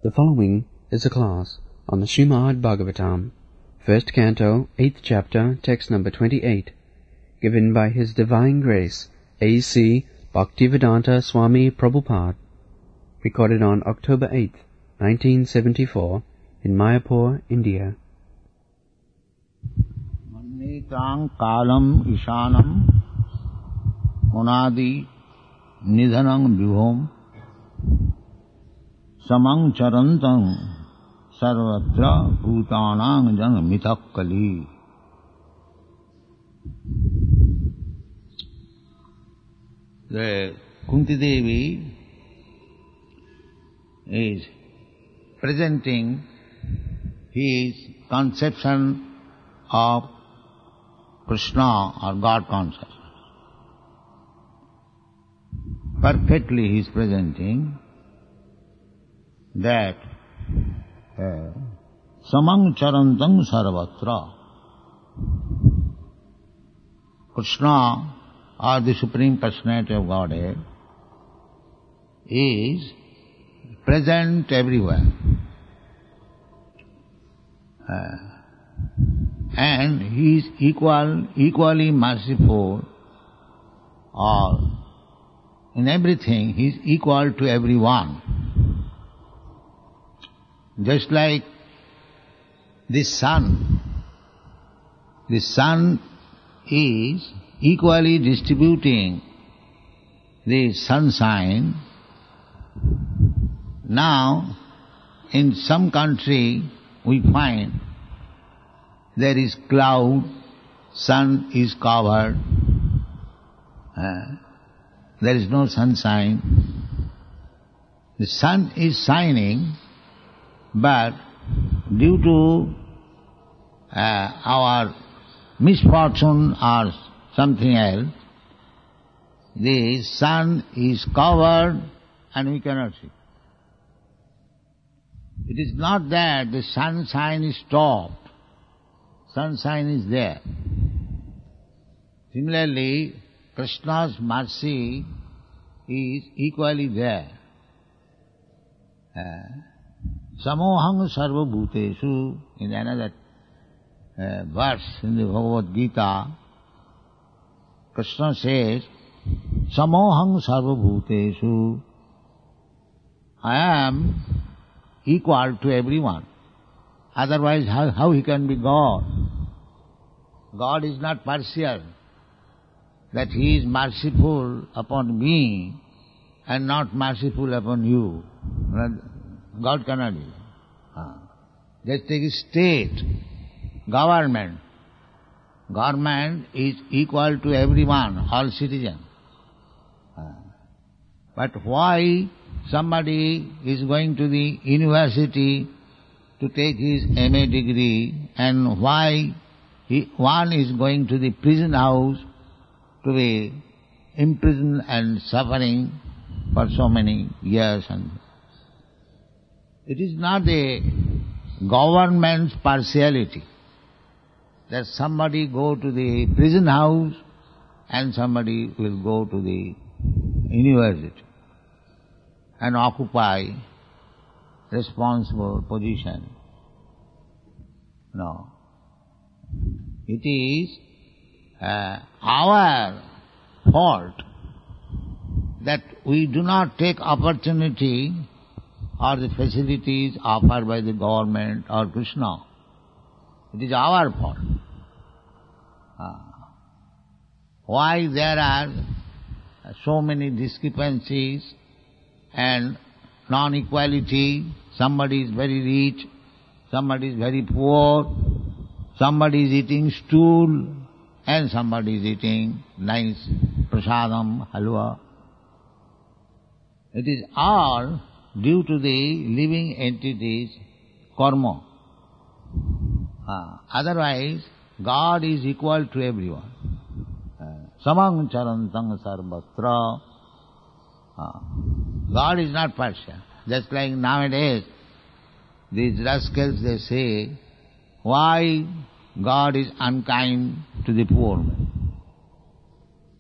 The following is a class on the Srimad Bhagavatam, first canto, 8th chapter, text number 28, given by His Divine Grace, A.C. Bhaktivedanta Swami Prabhupada, recorded on October 8th, 1974, in Mayapur, India. Manitang kalam ishanam monadi nidhanam vibhom samang charantang sarvatra bhutanang jang mitakkali. The Kunti Devi is presenting his conception of Krishna or God consciousness. Perfectly he is presenting that samang charantang sarvatra. Krishna, or the Supreme Personality of Godhead, is present everywhere. And he is equally merciful, or in everything he is equal to everyone. Just like the sun is equally distributing the sunshine. Now, in some country we find there is cloud, sun is covered, there is no sunshine. The sun is shining, but due to our misfortune or something else, the sun is covered and we cannot see. It is not that the sunshine is stopped. Sunshine is there. Similarly, Krishna's mercy is equally there. Samohang sarva bhuteshu, in another verse in the Bhagavad Gita, Krishna says, Samohang sarva bhuteshu, I am equal to everyone. Otherwise, how he can be God? God is not partial, that he is merciful upon me and not merciful upon you. God cannot be. Just take a state, government. Government is equal to everyone, all citizens. But why somebody is going to the university to take his MA degree, and why one is going to the prison house to be imprisoned and suffering for so many years? And it is not the government's partiality that somebody go to the prison house and somebody will go to the university and occupy responsible position. No. It is our fault that we do not take opportunity or the facilities offered by the government or Krishna. It is our fault. Why there are so many discrepancies and non-equality? Somebody is very rich, somebody is very poor, somebody is eating stool and somebody is eating nice prasadam, halwa. It is all due to the living entities' karma. Otherwise, God is equal to everyone. Samang charantang sarvatra. God is not partial. Just like nowadays, these rascals, they say, why God is unkind to the poor man?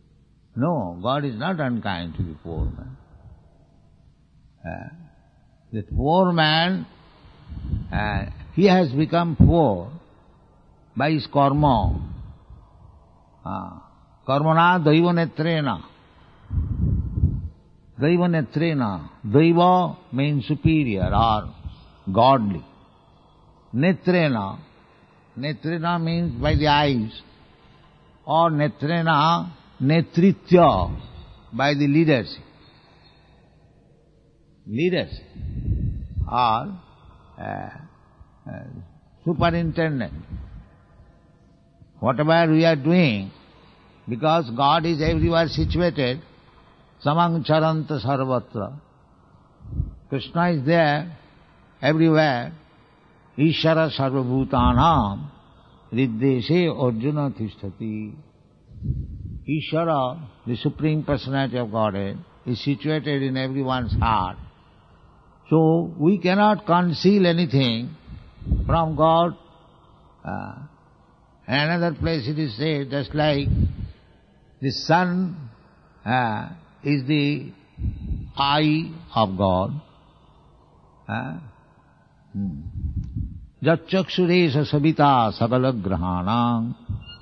No, God is not unkind to the poor man. The poor man, he has become poor by his karma. Karmana daiva netrena. Daiva netrena. Daiva means superior or godly. Netrena. Netrena means by the eyes. Or netrena, netritya, by the leadership. Leaders or superintendent. Whatever we are doing, because God is everywhere situated, samang charanta sarvatra. Krishna is there everywhere. Ishara sarvabhutanam riddeshe arjuna tishtati. Ishara, the Supreme Personality of Godhead, is situated in everyone's heart. So we cannot conceal anything from God. Another place it is said, just like the sun is the eye of God. Jatchakshuresha sabita sagala grahanam.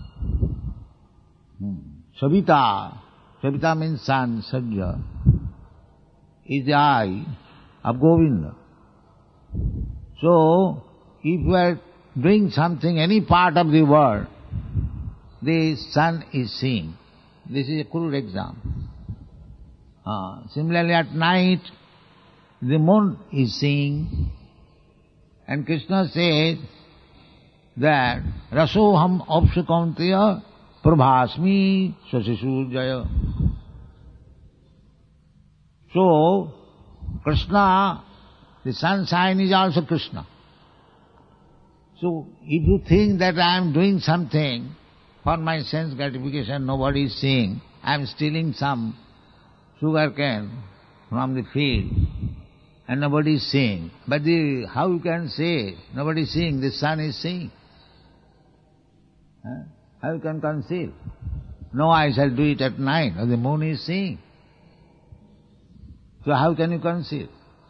Sabita, sabita means sun, sajja, is the eye of Govinda. So, if you are doing something, any part of the world, the sun is seeing. This is a crude example. Similarly, at night, the moon is seeing. And Krishna says that Rasoham apsukaunteya prabhasmi sasisurjaya. So, Krishna, the sunshine is also Krishna. So, if you think that I am doing something for my sense gratification, nobody is seeing, I am stealing some sugar cane from the field and nobody is seeing. But how you can say nobody is seeing, the sun is seeing? How you can conceal? No, I shall do it at night, or the moon is seeing. So how can you conceal?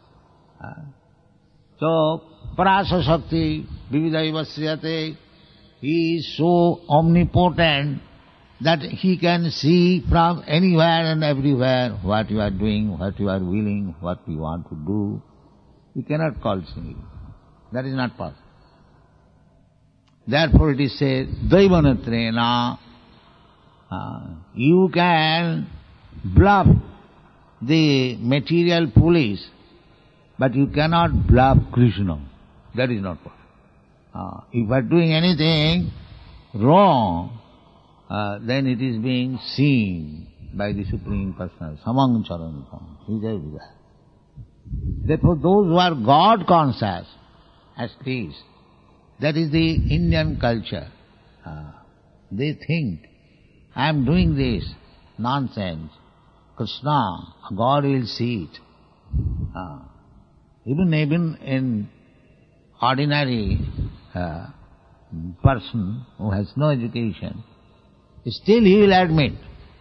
So, Parasa Shakti, Vividaiva Sriyate, he is so omnipotent that he can see from anywhere and everywhere what you are doing, what you are willing, what you want to do. You cannot conceal it. That is not possible. Therefore it is said, Daivanatrena, you can bluff the material police, but you cannot bluff Krishna. That is not possible. If you are doing anything wrong, then it is being seen by the Supreme Personality. Samang charantam. He is everywhere. Therefore those who are God conscious, at least, that is the Indian culture. They think, I am doing this nonsense. Krishna, God will see it. Even in ordinary person who has no education, still he will admit.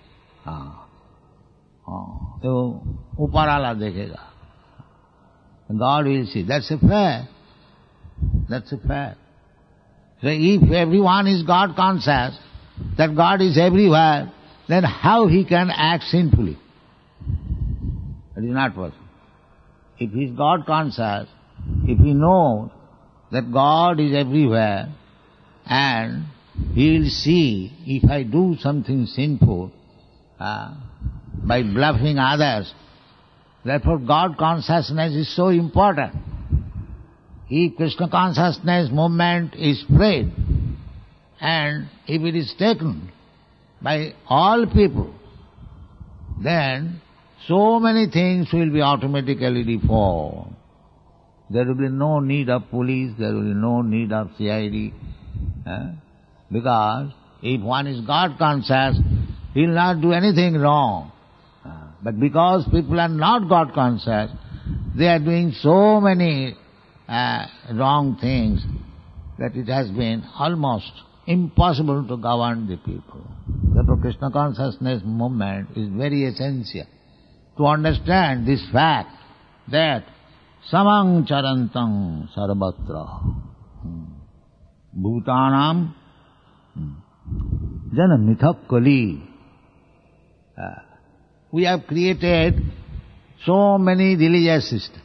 So, uparala dekhega. God will see. That's a fact. That's a fact. So if everyone is God conscious, that God is everywhere, then how he can act sinfully? It is not possible. If he is God conscious, if he knows that God is everywhere, and he will see if I do something sinful by bluffing others, therefore God consciousness is so important. If Krishna consciousness movement is spread, and if it is taken by all people, then so many things will be automatically reformed. There will be no need of police, there will be no need of CID. Because if one is God conscious, he will not do anything wrong. But because people are not God conscious, they are doing so many wrong things that it has been almost impossible to govern the people. Therefore Krishna consciousness movement is very essential to understand this fact that samang charantang sarvatra. Bhutanam jana mithak kali. We have created so many religious systems.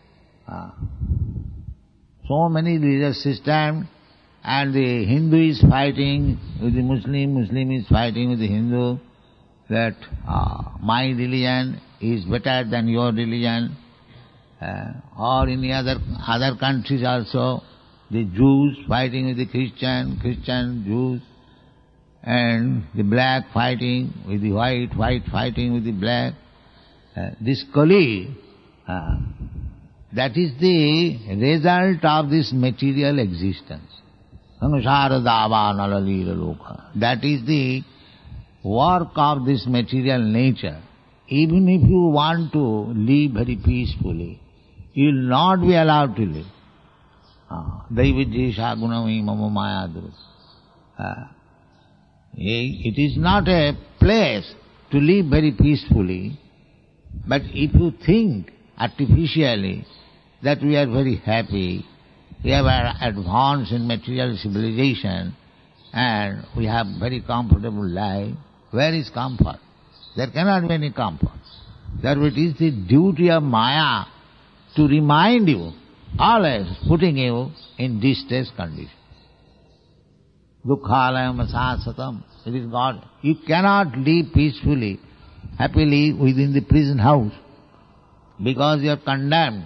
So many religious systems, and the Hindu is fighting with the Muslim, Muslim is fighting with the Hindu, that my religion is better than your religion. Or in the other countries also, the Jews fighting with the Christian, Jews, and the black fighting with the white, white fighting with the black. This Kali, that is the result of this material existence. Samsara dava nalalila loka. That is the work of this material nature. Even if you want to live very peacefully, you will not be allowed to live. Daivijyesha gunami mama maya. It is not a place to live very peacefully, but if you think artificially that we are very happy, we have advanced in material civilization, and we have very comfortable life, where is comfort? There cannot be any comfort. Therefore it is the duty of Maya to remind you, always putting you in distress condition. Dukkhalayam asasatam. It is God. You cannot live peacefully, happily within the prison house, because you are condemned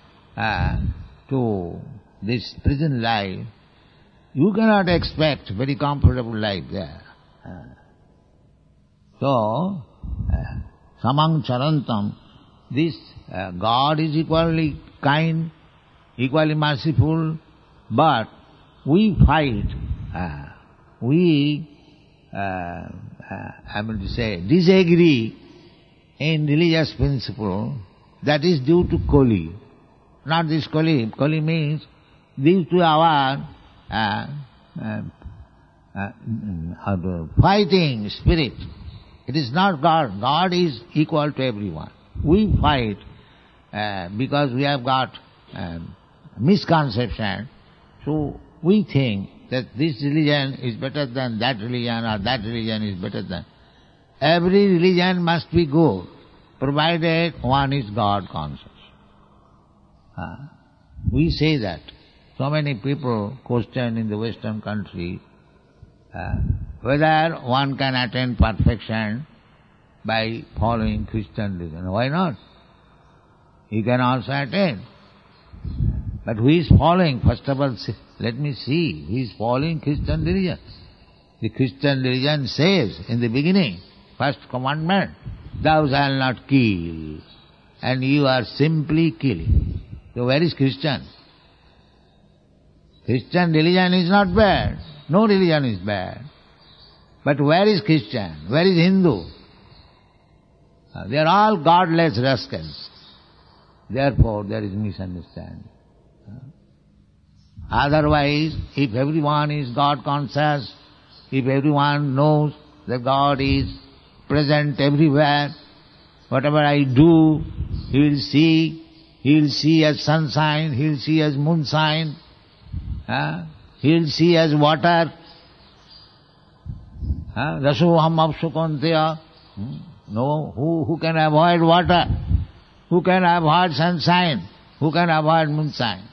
to this prison life. You cannot expect very comfortable life there. So, samang charantam, this God is equally kind, equally merciful, but we fight, disagree in religious principle. That is due to Kali. Not this Kali. Kali means due to our fighting spirit. It is not God. God is equal to everyone. We fight because we have got misconception. So we think that this religion is better than that religion, or that religion is better than. Every religion must be good, provided one is God conscious. We say that. So many people question in the Western country whether one can attain perfection by following Christian religion. Why not? You can also attain. But who is following? First of all, let me see. Who is following Christian religion? The Christian religion says in the beginning, first commandment, thou shalt not kill. And you are simply killing. So where is Christian? Christian religion is not bad. No religion is bad. But where is Christian? Where is Hindu? They are all godless rascals. Therefore there is misunderstanding. Otherwise, if everyone is God conscious, if everyone knows that God is present everywhere, whatever I do, He will see. He will see as sunshine, He will see as moonshine, He will see as water. Rasoham apsukanteya. No, who can avoid water? Who can avoid sunshine? Who can avoid moonshine?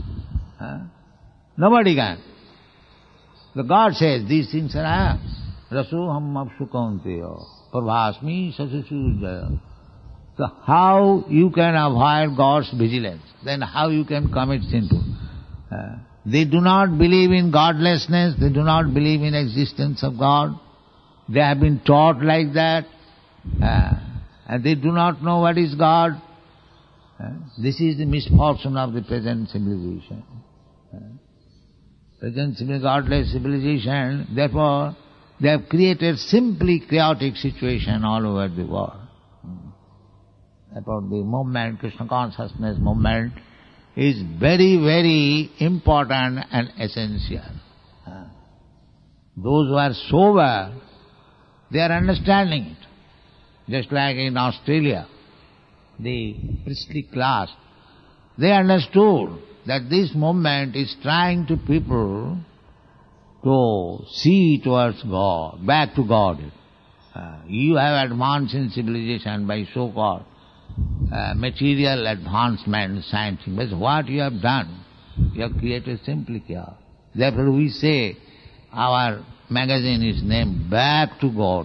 Nobody can. The God says, these things are I am. Rasoham apsukanteya. Prabhasmi sasasurjaya. So how you can avoid God's vigilance? Then how you can commit sinful? They do not believe in godlessness, they do not believe in existence of God. They have been taught like that, and they do not know what is God. This is the misfortune of the present civilization. Present godless civilization, therefore they have created simply chaotic situation all over the world. About the movement, Krishna consciousness movement, is very, very important and essential. Those who are sober, they are understanding it. Just like in Australia, the priestly class, they understood that this movement is trying to people to see towards God, back to God. You have advanced in civilization by so-called material advancement, scientific. But what you have done? You have created simply chaos. Therefore we say our magazine is named Back to God.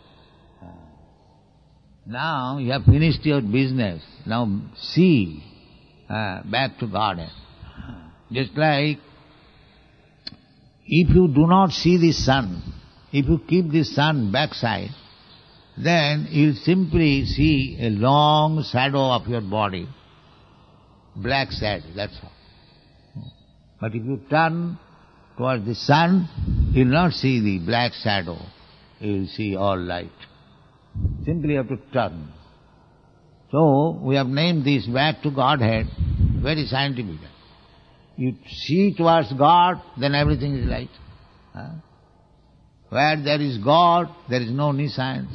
Now you have finished your business. Now see back to God. Just like if you do not see the sun, if you keep the sun backside, then you simply see a long shadow of your body, black shadow, that's all. But if you turn towards the sun, you will not see the black shadow, you will see all light. Simply you have to turn. So we have named this Back to Godhead very scientifically. You see towards God, then everything is light. Where there is God, there is no nescience.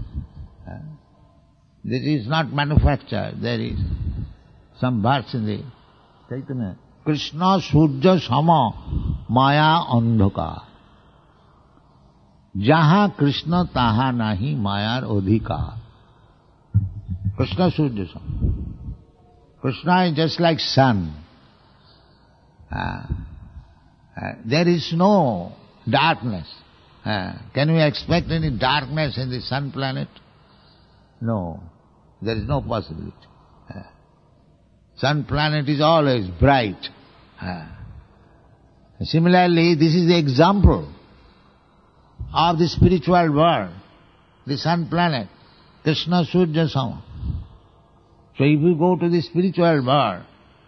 This is not manufactured. There is some verse in the Chaitanya. Krishna Surya Sama Maya Andhaka. Jaha Krishna taha nahi mayar odhika. Krishna Surya Sama. Krishna is just like sun. There is no darkness. Can we expect any darkness in the sun planet? No, there is no possibility. Sun planet is always bright. Similarly, this is the example of the spiritual world, the sun planet, Krishna Surya Sama. So if you go to the spiritual world,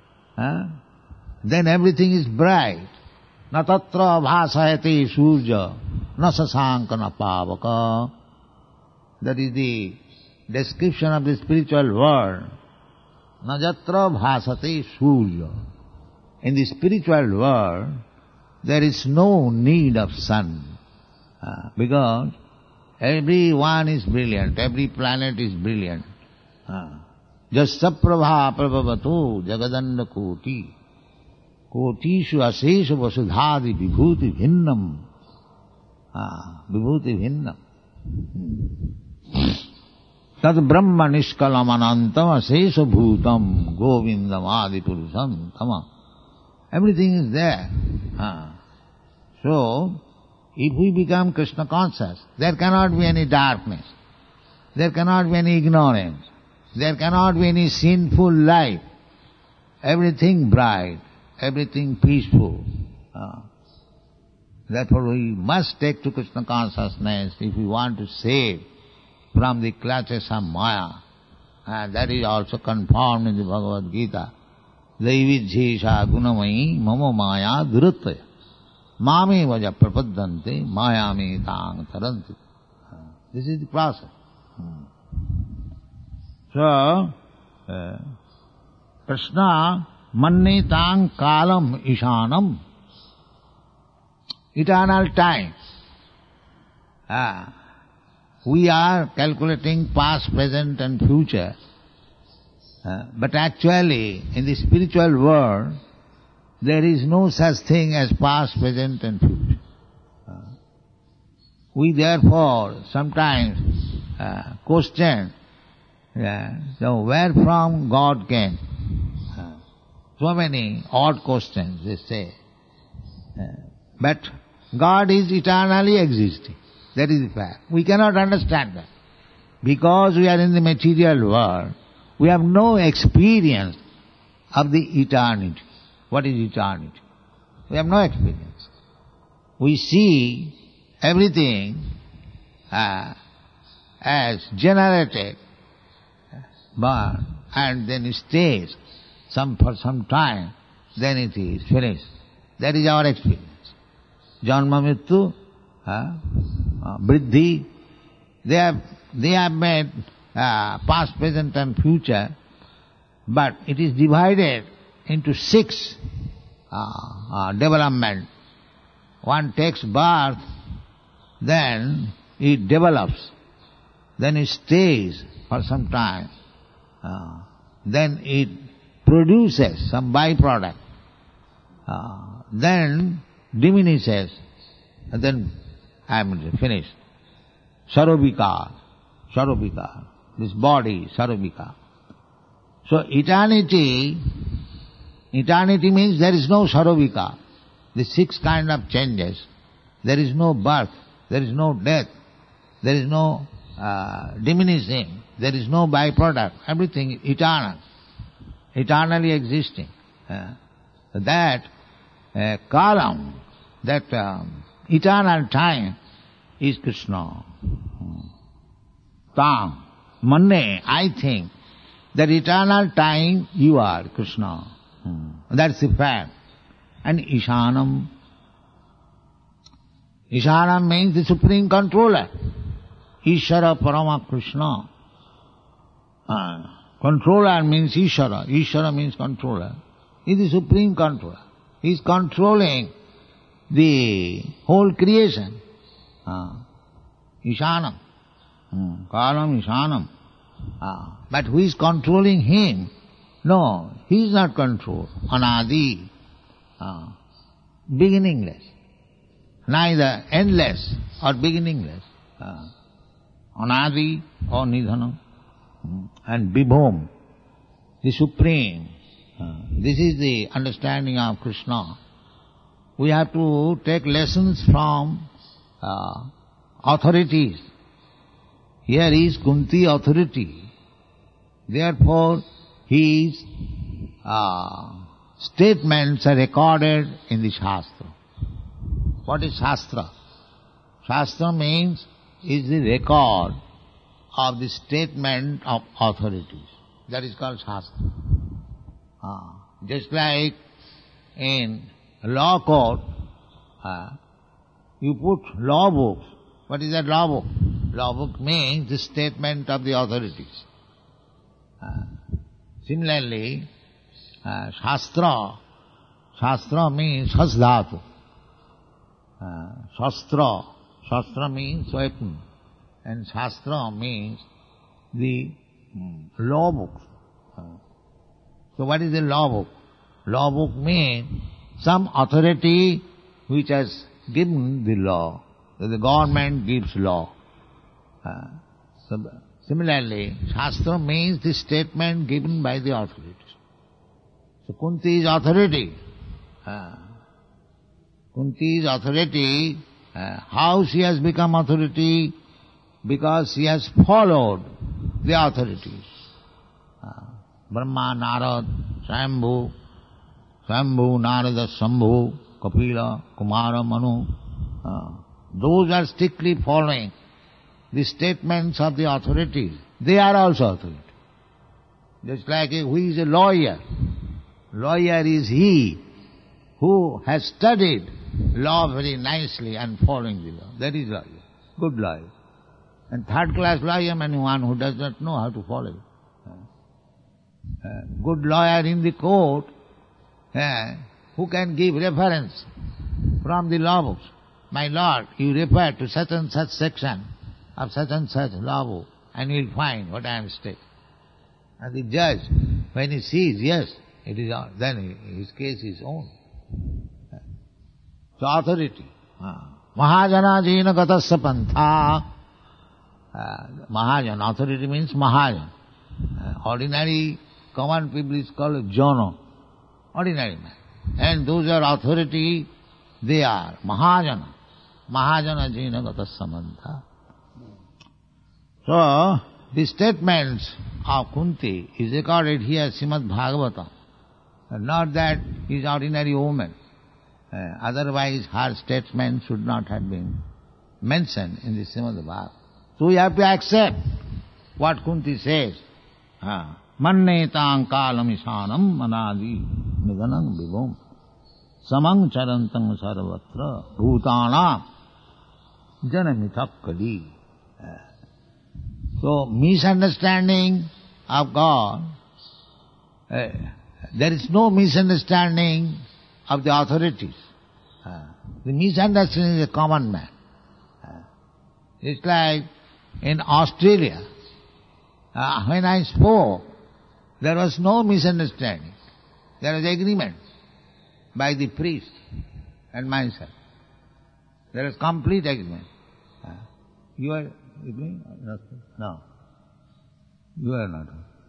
then everything is bright. Na tatra bhasayate surya, na sasanka na pavaka. That is the description of the spiritual world. Na jatra bhasate surya. In the spiritual world, there is no need of sun. Because everyone is brilliant, every planet is brilliant. Jasya prabha prabhavato jagadanda koti. Kotishu asesha vasudhadi vibhuti bhinnam. Vibhuti bhinnam. Tad brahma nishkalam anantam asesha bhutam govindam adi purusham tama. Everything is there. So, if we become Krishna conscious, there cannot be any darkness. There cannot be any ignorance. There cannot be any sinful life. Everything bright. Everything peaceful. Therefore we must take to Krishna consciousness if we want to save from the clutches of Maya. That is also confirmed in the Bhagavad Gita. Daividhyesha gunamayi mama maya durataya. Mame vaja prapaddante mayame tang taranti. This is the process. So, Krishna manne tang kalam ishanam. Eternal time. We are calculating past, present and future. But actually, in the spiritual world, there is no such thing as past, present and future. We therefore sometimes question, so where from God came? So many odd questions they say. But God is eternally existing. That is the fact. We cannot understand that. Because we are in the material world, we have no experience of the eternity. What is eternity? We have no experience. We see everything as generated, born, and then it stays for some time, then it is finished. That is our experience. Janma Mrityu, Vriddhi, they have made past, present and future, but it is divided into 6 development. One takes birth, then it develops, then it stays for some time, then it produces some byproduct, then diminishes, and then I am finished. Sarobhika, this body, sarobhika. So eternity means there is no sarobhika. The 6 kind of changes. There is no birth, there is no death, there is no diminishing, there is no byproduct. Everything eternal, eternally existing. That kalam, that eternal time is Krishna. Tam, manne, I think, that eternal time you are Krishna. That's the fact. And Ishanam. Ishanam means the supreme controller. Ishara Parama Krishna. Controller means Ishara. Ishara means controller. He is the supreme controller. He is controlling the whole creation. Ishanam. Kalam Ishanam. But who is controlling him? No, he is not controlled. Anadi. Beginningless. Neither endless or beginningless. Anadi or Nidhanam. And Vibhom, the supreme. This is the understanding of Krishna. We have to take lessons from authorities. Here is Kunti authority. Therefore, his statements are recorded in the Shastra. What is Shastra? Shastra means is the record of the statement of authorities. That is called Shastra. Just like in law court, you put law books. What is that law book? Law book means the statement of the authorities. Similarly, Shastra means Shasdhatu. Shastra means weapon. And Shastra means the law book. So what is the law book? Law book means some authority which has given the law. So the government gives law. So similarly, Shastra means the statement given by the authorities. So Kunti is authority. Kunti is authority. How she has become authority? Because she has followed the authorities. Brahma, Narad, Swayambhu, Narada, Shambhu, Kapila, Kumara, Manu. Those are strictly following the statements of the authorities. They are also authority. Just like who is a lawyer. Lawyer is he who has studied law very nicely and following the law. That is lawyer. Good lawyer. And third class lawyer means one who does not know how to follow it. Good lawyer in the court, who can give reference from the law books. My lord, you refer to such and such section of such and such law book, and you will find what I am stating. And the judge, when he sees, yes, it is, then his case is own. So authority. Mahajana jena gatasya pantha. Mahajan, authority means Mahajan. Ordinary common people is called Jano, ordinary man. And those are authority, they are Mahajana. Mahajana jena gatasya pantha. So, the statements of Kunti is recorded here Srimad Bhagavatam. Not that he is ordinary woman. Otherwise her statements should not have been mentioned in the Srimad Bhagavatam. So we have to accept what Kunti says. Mannetāṁ kālam isānam manādi nidhanam vibhom samang charantam sarvatra bhūtānām janamitakkali. So misunderstanding of God, there is no misunderstanding of the authorities. The misunderstanding is a common man. It's like in Australia, when I spoke, there was no misunderstanding. There is agreement by the priest and myself. There is complete agreement. You are agreeing? No. You are not.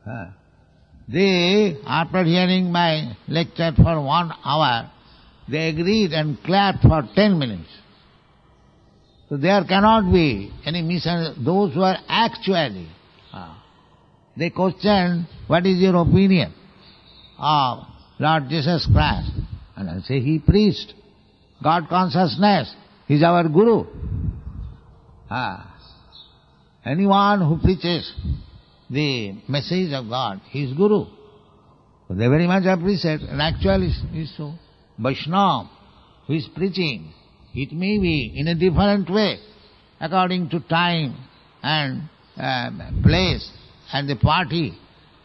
They, after hearing my lecture for 1 hour, they agreed and clapped for 10 minutes. So there cannot be any misunderstanding. Those who are actually, they question, what is your opinion of Lord Jesus Christ? And I say, He preached God consciousness. He is our Guru. Anyone who preaches the message of God, he is Guru. So they very much appreciate, and actually it is so. Vaishnava who is preaching, it may be in a different way, according to time and place and the party.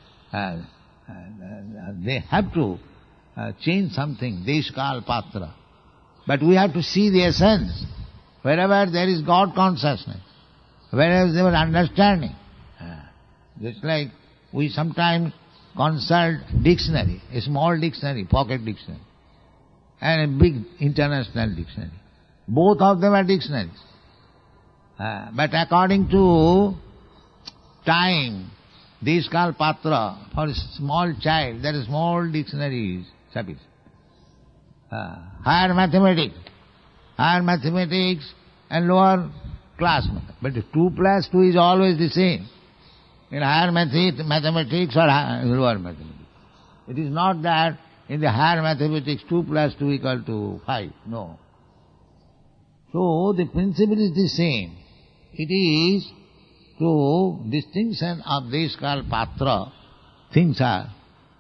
They have to change something, Deshkal Patra. But we have to see the essence. Wherever there is God consciousness, wherever there is understanding. Just like we sometimes consult dictionary, a small dictionary, pocket dictionary, and a big international dictionary. Both of them are dictionaries. But according to time, Deshkal Patra, for a small child, there is small dictionary is sufficient. Higher mathematics and lower class mathematics. But 2 plus 2 is always the same. In higher mathematics or lower mathematics. It is not that in the higher mathematics 2 plus 2 equal to 5. No. So the principle is the same. It is to distinction of Deshkal Patra, things are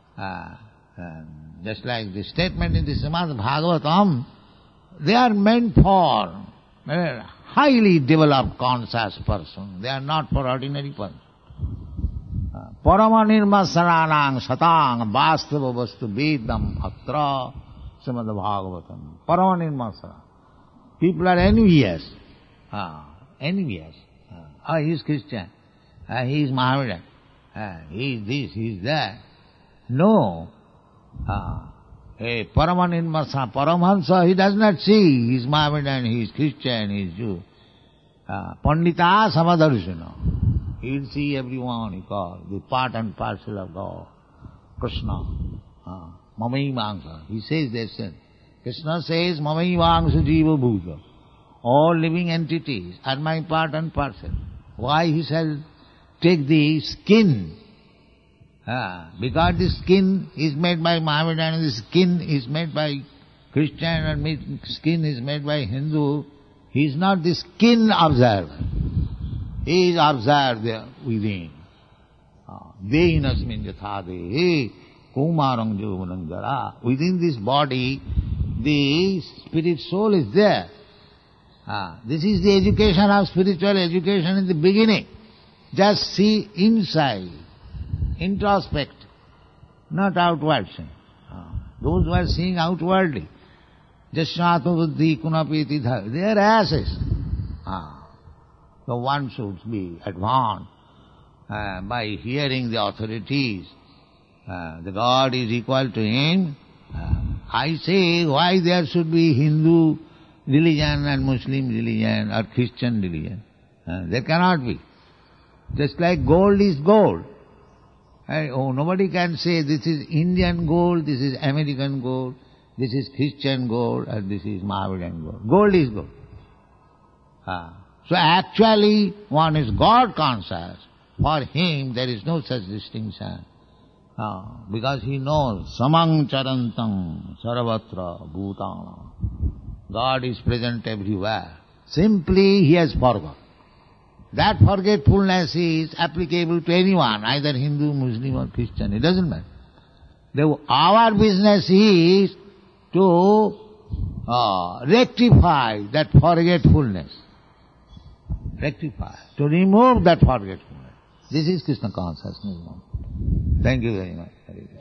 just like the statement in the Srimad Bhagavatam, they are meant for a highly developed conscious person. They are not for ordinary person. Parama nirmasaranang satang vastava vastu vedam atra Srimad Bhagavatam. Parama nirmasara. People are envious. Envious. He is Christian. He is Mohammedan. He is this, he is that. No. Parama nirmasara. Paramahansa, he does not see. He is Mohammedan, he is Christian, he is Jew. Pandita samadarshana. He will see everyone, he calls, the part and parcel of God. Krishna. Mamai Vangsa. He says this. Krishna says, Mamai Vangsa Jiva Bhuja. All living entities are my part and parcel. Why he shall take the skin? Because the skin is made by Mohammedan, and the skin is made by Christian, and skin is made by Hindu. He is not the skin observer. He is observed there within. Dehinasmin yathade, kumarang jovanang jara. Within this body, the spirit soul is there. This is the education of spiritual education in the beginning. Just see inside, introspect, not outward. Those who are seeing outwardly, jasyato buddhi kunapeti dhar, they are asses. So one should be advanced by hearing the authorities. The God is equal to him. I say, why there should be Hindu religion and Muslim religion or Christian religion? There cannot be. Just like gold is gold. Nobody can say this is Indian gold, this is American gold, this is Christian gold, or this is Mohammedan gold. Gold is gold. So actually one is God conscious. For him there is no such distinction. Because he knows samang charantam sarvatra bhutana. God is present everywhere. Simply he has forgot. That forgetfulness is applicable to anyone, either Hindu, Muslim or Christian. It doesn't matter. Our business is to rectify that forgetfulness. Rectify. To remove that forgetfulness. This is Krishna consciousness. Thank you very much.